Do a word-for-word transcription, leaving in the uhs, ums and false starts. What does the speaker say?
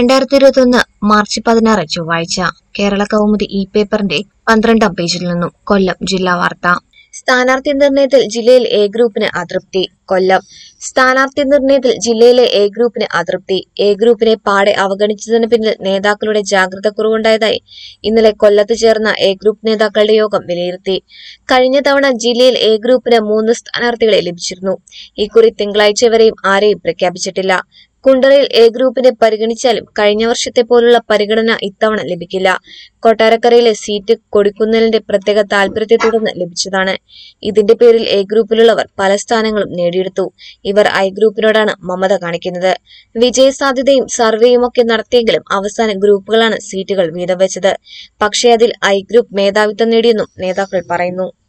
രണ്ടായിരത്തി ഇരുപത്തി ഒന്ന് മാർച്ച് പതിനാറ് ചൊവ്വാഴ്ച കേരള കൗമുദി ഇ പേപ്പറിന്റെ പന്ത്രണ്ടാം പേജിൽ നിന്നും കൊല്ലം ജില്ലാ വാർത്ത. സ്ഥാനാർത്ഥി നിർണയത്തിൽ ജില്ലയിൽ എ ഗ്രൂപ്പിന് അതൃപ്തി. കൊല്ലം. സ്ഥാനാർത്ഥി നിർണയത്തിൽ ജില്ലയിലെ എ ഗ്രൂപ്പിന് അതൃപ്തി. എ ഗ്രൂപ്പിനെ പാടെ അവഗണിച്ചതിന് പിന്നിൽ നേതാക്കളുടെ ജാഗ്രത കുറവുണ്ടായതായി ഇന്നലെ കൊല്ലത്ത് ചേർന്ന എ ഗ്രൂപ്പ് നേതാക്കളുടെ യോഗം വിലയിരുത്തി. കഴിഞ്ഞ തവണ ജില്ലയിൽ എ ഗ്രൂപ്പിന് മൂന്ന് സ്ഥാനാർത്ഥികളെ ലഭിച്ചിരുന്നു. ഇക്കുറി തിങ്കളാഴ്ച വരെയും ആരെയും പ്രഖ്യാപിച്ചിട്ടില്ല. കുണ്ടറയിൽ എ ഗ്രൂപ്പിനെ പരിഗണിച്ചാലും കഴിഞ്ഞ വർഷത്തെ പോലുള്ള പരിഗണന ഇത്തവണ ലഭിക്കില്ല. കൊട്ടാരക്കരയിലെ സീറ്റ് കൊടിക്കുന്നിലിന്റെ പ്രത്യേക താൽപര്യത്തെ തുടർന്ന് ലഭിച്ചതാണ്. ഇതിന്റെ പേരിൽ എ ഗ്രൂപ്പിലുള്ളവർ പല സ്ഥാനങ്ങളും നേടിയെടുത്തു. ഇവർ ഐ ഗ്രൂപ്പിനോടാണ് മമത കാണിക്കുന്നത്. വിജയസാധ്യതയും സർവേയുമൊക്കെ നടത്തിയെങ്കിലും അവസാന ഗ്രൂപ്പുകളാണ് സീറ്റുകൾ വീതം വെച്ചത്. പക്ഷേ അതിൽ ഐ ഗ്രൂപ്പ് മേധാവിത്വം നേടിയെന്നും നേതാക്കൾ പറയുന്നു.